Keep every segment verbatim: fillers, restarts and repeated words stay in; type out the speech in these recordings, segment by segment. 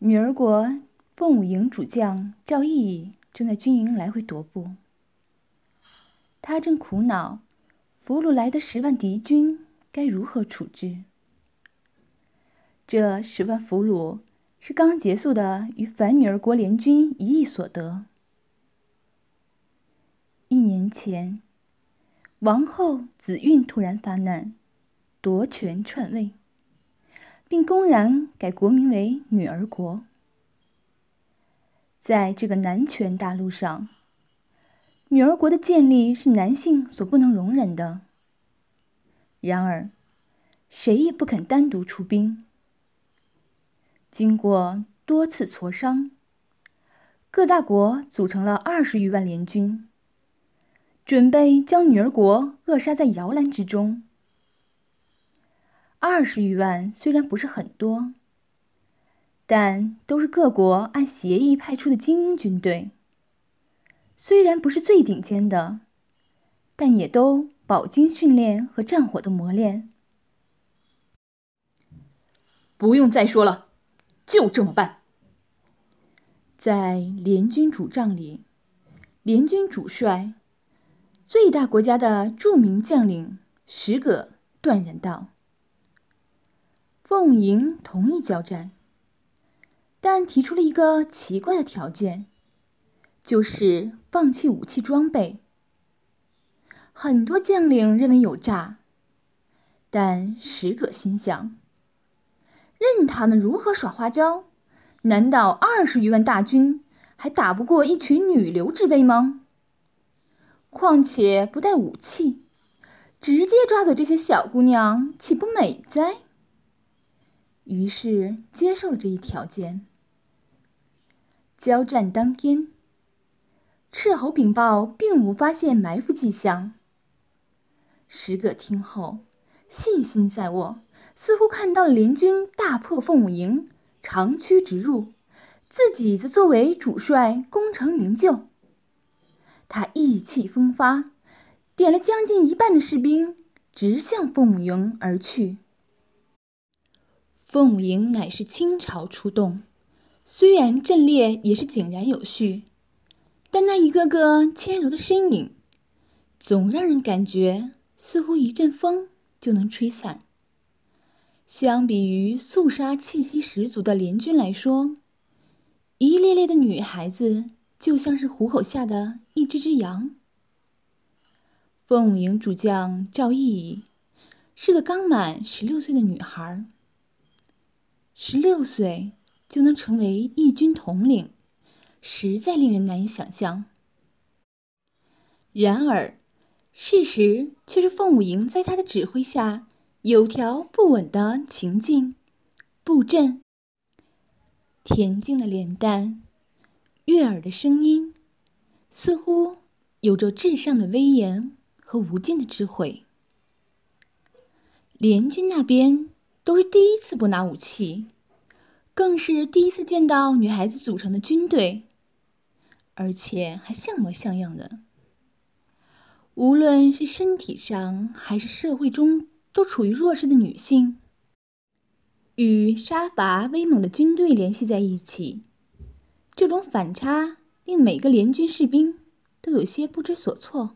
女儿国凤舞营主将赵毅正在军营来回踱步，他正苦恼俘虏来的十万敌军该如何处置。这十万俘虏是刚结束的与反女儿国联军一役所得。一年前，王后子韵突然发难，夺权篡位，并公然改国名为女儿国。在这个男权大陆上，女儿国的建立是男性所不能容忍的。然而，谁也不肯单独出兵。经过多次磋商，各大国组成了二十余万联军，准备将女儿国扼杀在摇篮之中。二十余万虽然不是很多，但都是各国按协议派出的精英军队。虽然不是最顶尖的，但也都饱经训练和战火的磨练。 不用再说了，就这么办。 在联军主帐里，联军主帅、最大国家的著名将领石葛断然道：“凤舞营同意交战，但提出了一个奇怪的条件，就是放弃武器装备。”很多将领认为有诈，但石葛心想，任他们如何耍花招，难道二十余万大军还打不过一群女流之辈吗？况且不带武器，直接抓走这些小姑娘，岂不美哉？于是接受了这一条件。交战当天，斥候禀报并无发现埋伏迹象。石葛听后，信心在握，似乎看到了联军大破凤舞营，长驱直入，自己则作为主帅功成名就。他意气风发，点了将近一半的士兵，直向凤舞营而去。凤舞营乃是倾巢出动，虽然阵列也是井然有序，但那一个个纤柔的身影，总让人感觉似乎一阵风就能吹散。相比于肃杀气息十足的联军来说，一列列的女孩子就像是虎口下的一只只羊。凤舞营主将赵毅是个刚满十六岁的女孩，十六岁就能成为义军统领，实在令人难以想象。然而，事实却是凤舞营在他的指挥下有条不紊的行进、布阵。恬静的脸蛋，悦耳的声音，似乎有着至上的威严和无尽的智慧。联军那边都是第一次不拿武器，更是第一次见到女孩子组成的军队，而且还像模像样的。无论是身体上还是社会中都处于弱势的女性，与杀伐威猛的军队联系在一起，这种反差令每个联军士兵都有些不知所措。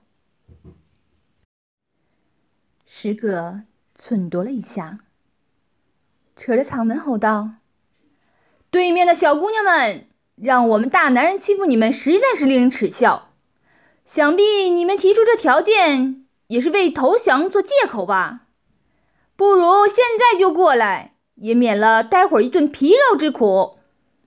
石葛忖度了一下，扯着嗓门吼道：“对面的小姑娘们，让我们大男人欺负你们，实在是令人耻笑。想必你们提出这条件，也是为投降做借口吧？不如现在就过来，也免了待会儿一顿皮肉之苦。”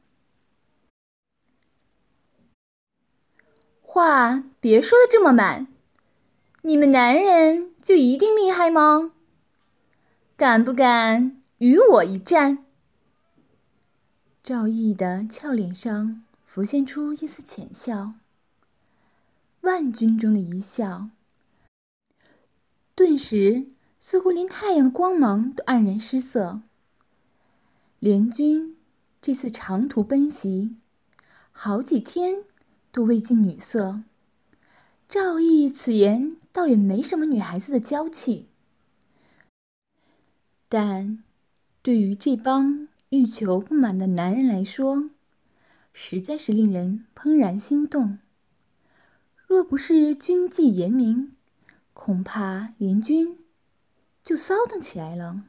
话别说的这么满，你们男人就一定厉害吗？敢不敢与我一战？赵毅的俏脸上浮现出一丝浅笑，万军中的一笑，顿时似乎连太阳的光芒都黯然失色。联军这次长途奔袭，好几天都未近女色。赵毅此言倒也没什么女孩子的娇气，但对于这帮欲求不满的男人来说，实在是令人怦然心动。若不是军纪严明，恐怕联军就骚动起来了。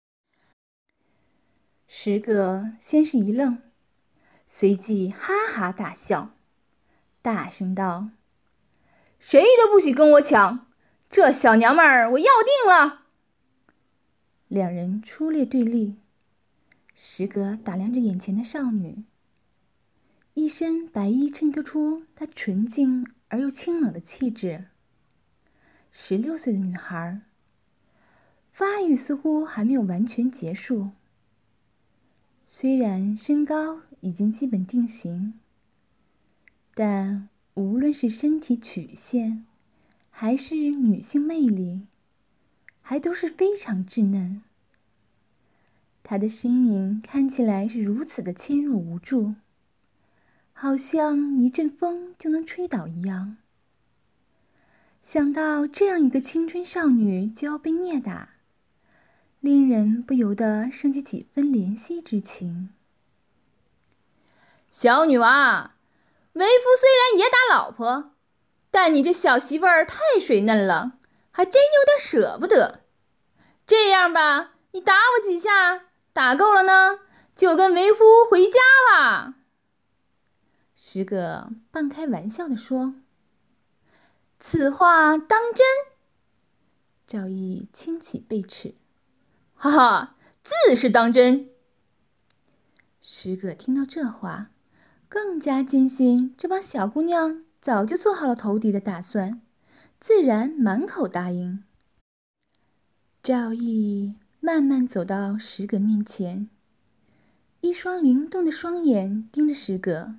十个先是一愣，随即哈哈大笑，大声道：“谁都不许跟我抢，这小娘们儿我要定了！”两人出列对立，十个打量着眼前的少女，一身白衣衬托出她纯净而又清冷的气质。十六岁的女孩，发育似乎还没有完全结束。虽然身高已经基本定型，但无论是身体曲线，还是女性魅力，还都是非常稚嫩。她的身影看起来是如此的纤弱无助，好像一阵风就能吹倒一样。想到这样一个青春少女就要被虐打，令人不由得升起几分怜惜之情。 小女娃，为夫虽然也打老婆，但你这小媳妇儿太水嫩了，还真有点舍不得。这样吧，你打我几下，打够了呢，就跟为夫回家吧。 十个半开玩笑地说：“此话当真？”赵毅轻启背齿：“ 哈哈，自是当真。” 十个听到这话，更加坚信这帮小姑娘早就做好了投敌的打算，自然满口答应。赵毅慢慢走到十个面前，一双灵动的双眼盯着十个。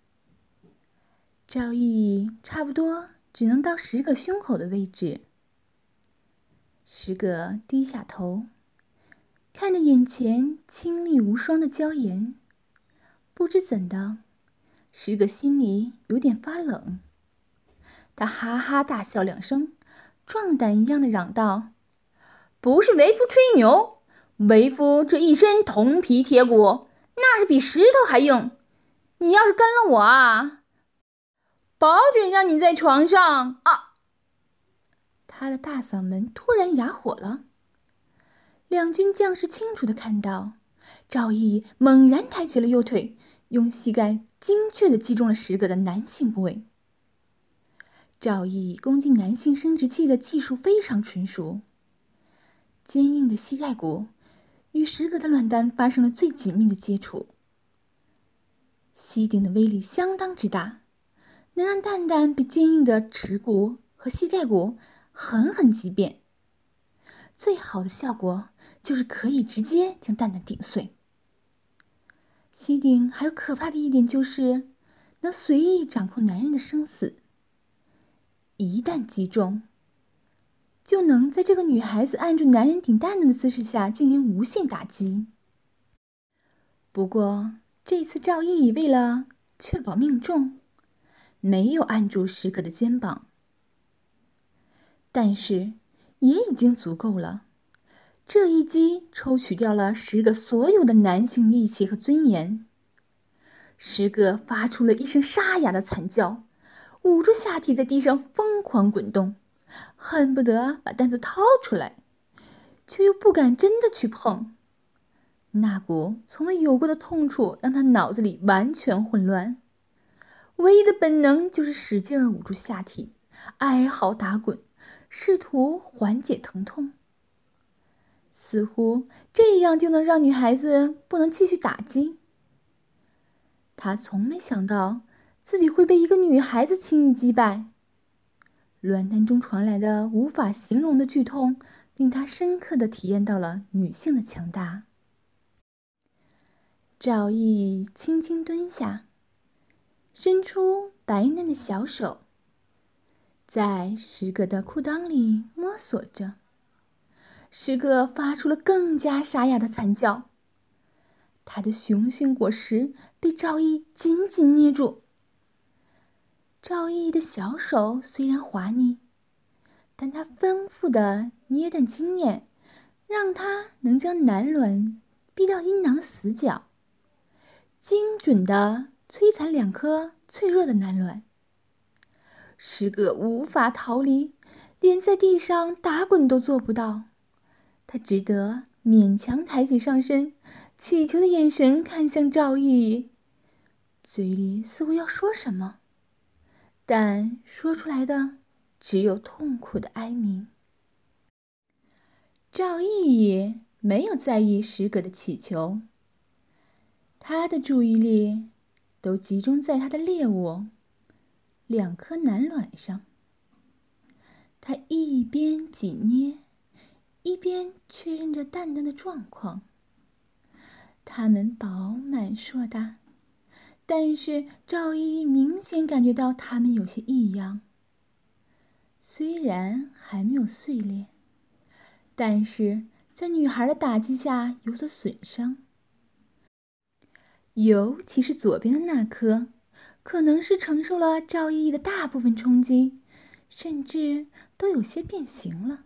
赵毅差不多只能到十个胸口的位置。十个低下头，看着眼前清丽无双的娇颜，不知怎的，十个心里有点发冷。他哈哈大笑两声，壮胆一样的嚷道：“ 不是为夫吹牛，为夫这一身铜皮铁骨，那是比石头还硬。你要是跟了我啊，保准让你在床上啊！” 他的大嗓门突然哑火了。两军将士清楚地看到，赵毅猛然抬起了右腿，用膝盖精确地击中了十个的男性部位。赵毅攻击男性生殖器的技术非常纯熟，坚硬的膝盖骨与十个的卵蛋发生了最紧密的接触。膝顶的威力相当之大，能让蛋蛋被坚硬的耻骨和膝盖骨狠狠击扁。最好的效果就是可以直接将蛋蛋顶碎。膝顶还有可怕的一点就是能随意掌控男人的生死，一旦击中，就能在这个女孩子按住男人顶蛋蛋的姿势下进行无限打击。不过这次赵毅为了确保命中，没有按住十个的肩膀，但是也已经足够了。这一击抽取掉了十个所有的男性力气和尊严。十个发出了一声沙哑的惨叫，捂住下体在地上疯狂滚动，恨不得把蛋子掏出来，却又不敢真的去碰。那股从未有过的痛楚让他脑子里完全混乱，唯一的本能就是使劲儿捂住下体，哀嚎打滚，试图缓解疼痛。似乎这样就能让女孩子不能继续打击。他从没想到自己会被一个女孩子轻易击败。卵蛋中传来的无法形容的剧痛，令他深刻地体验到了女性的强大。赵毅轻轻蹲下，伸出白嫩的小手，在十个的裤裆里摸索着。十个发出了更加沙哑的惨叫，他的雄性果实被赵毅紧紧捏住。赵毅的小手虽然滑腻，但他丰富的捏蛋经验，让他能将男卵逼到阴囊的死角，精准地摧残两颗脆弱的男卵。十个无法逃离，连在地上打滚都做不到。他只得勉强抬起上身，乞求的眼神看向赵毅，嘴里似乎要说什么，但说出来的只有痛苦的哀鸣。赵毅没有在意十葛的乞求，他的注意力都集中在他的猎物两颗男卵上。他一边紧捏，一边确认着蛋蛋的状况。它们饱满硕大，但是赵毅明显感觉到它们有些异样。虽然还没有碎裂，但是在女孩的打击下有所损伤。尤其是左边的那颗，可能是承受了赵毅的大部分冲击，甚至都有些变形了。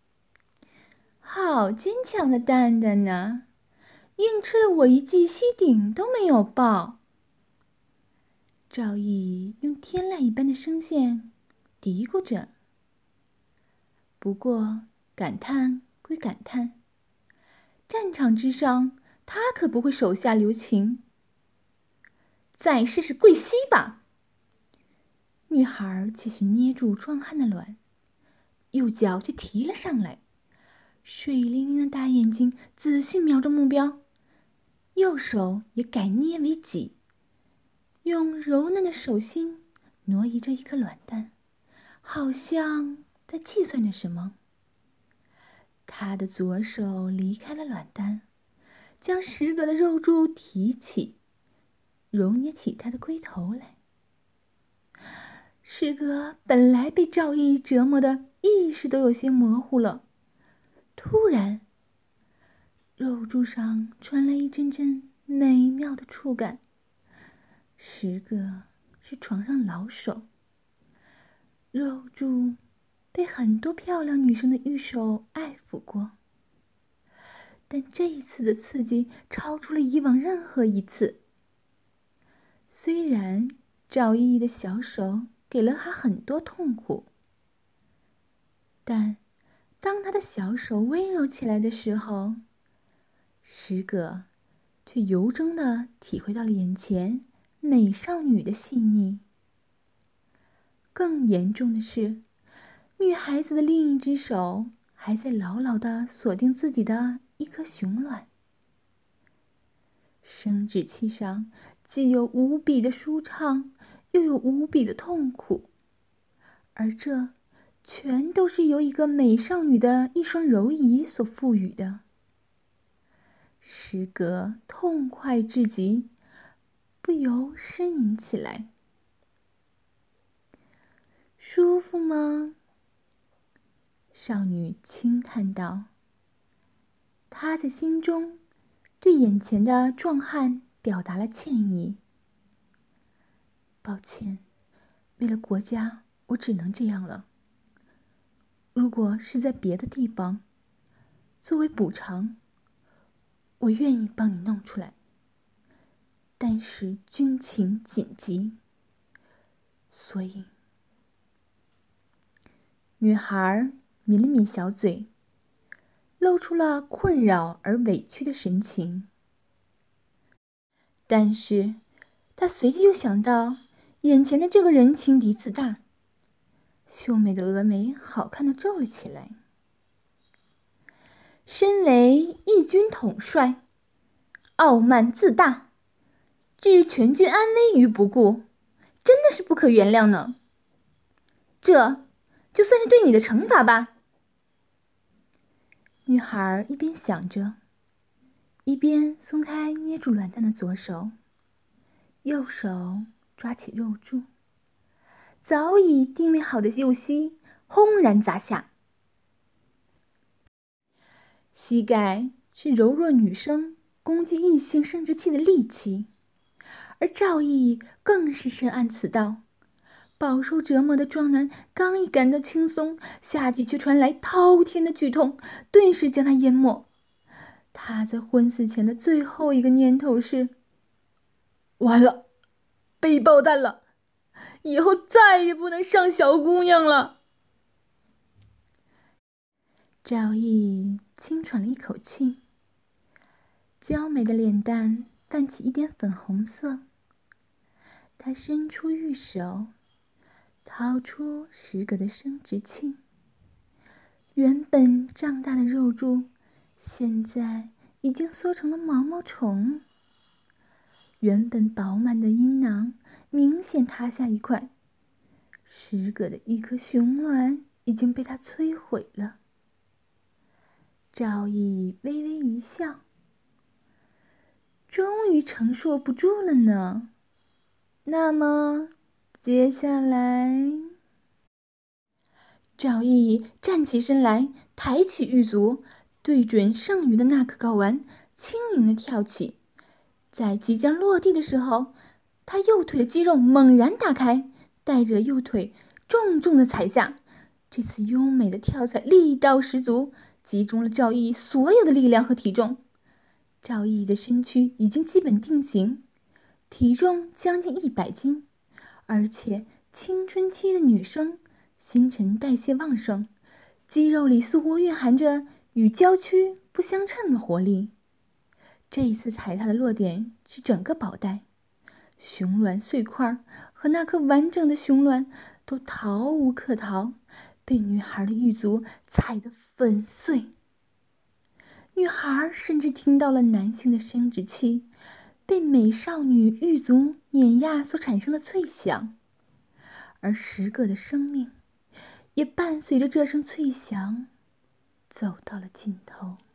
好坚强的蛋蛋呢，硬吃了我一记膝顶都没有爆。赵毅用天籁一般的声线嘀咕着。不过感叹归感叹，战场之上他可不会手下留情。再试试跪膝吧。女孩继续捏住壮汉的卵，右脚却提了上来，水灵灵的大眼睛仔细瞄着目标，右手也改捏为己，用柔嫩的手心挪移着一颗卵蛋，好像在计算着什么。他的左手离开了卵蛋，将十葛的肉柱提起，揉捏起他的龟头来。十葛本来被赵毅折磨的意识都有些模糊了，突然肉柱上传来一阵阵美妙的触感。十葛是床上老手，肉柱被很多漂亮女生的玉手爱抚过，但这一次的刺激超出了以往任何一次。虽然赵毅的小手给了他很多痛苦，但当他的小手温柔起来的时候，十葛却由衷地体会到了眼前美少女的细腻。更严重的是，女孩子的另一只手还在牢牢地锁定自己的一颗雄卵。生殖器上既有无比的舒畅，又有无比的痛苦，而这全都是由一个美少女的一双柔仪所赋予的。十葛痛快至极，不由呻吟起来。舒服吗？少女轻叹道。她在心中对眼前的壮汉表达了歉意。抱歉，为了国家，我只能这样了。如果是在别的地方，作为补偿，我愿意帮你弄出来。但是军情紧急，所以……女孩抿了抿小嘴，露出了困扰而委屈的神情。但是她随即又想到眼前的这个人情敌自大，秀美的峨眉好看的皱了起来。身为义军统帅，傲慢自大，置全军安危于不顾，真的是不可原谅呢。这就算是对你的惩罚吧。女孩一边想着，一边松开捏住卵蛋的左手，右手抓起肉柱，早已定位好的右膝轰然砸下。膝盖是柔弱女生攻击异性生殖器的利器，而赵毅更是深谙此道。饱受折磨的壮男刚一感到轻松，下体却传来滔天的剧痛，顿时将他淹没。 他在昏死前的最后一个念头是：完了，被爆弹了，以后再也不能上小姑娘了。赵毅轻喘了一口气，娇美的脸蛋泛起一点粉红色。他伸出玉手，掏出十个的生殖器，原本胀大的肉柱现在已经缩成了毛毛虫。原本饱满的阴囊明显塌下一块，十个的一颗熊卵已经被他摧毁了。赵毅微微一笑，终于承受不住了呢。那么接下来，赵毅站起身来，抬起玉足，对准剩余的那颗睾丸，轻盈地跳起。在即将落地的时候，他右腿的肌肉猛然打开，带着右腿重重地踩下。这次优美的跳踩力道十足，集中了赵毅所有的力量和体重。赵毅的身躯已经基本定型，体重将近一百斤，而且青春期的女生新陈代谢旺盛，肌肉里似乎蕴含着与娇躯不相称的活力。这一次踩踏的落点是整个宝袋，熊卵碎块和那颗完整的熊卵都逃无可逃，被女孩的玉足踩得粉碎。女孩甚至听到了男性的生殖器被美少女玉足碾压所产生的脆响，而十个的生命也伴随着这声脆响走到了尽头。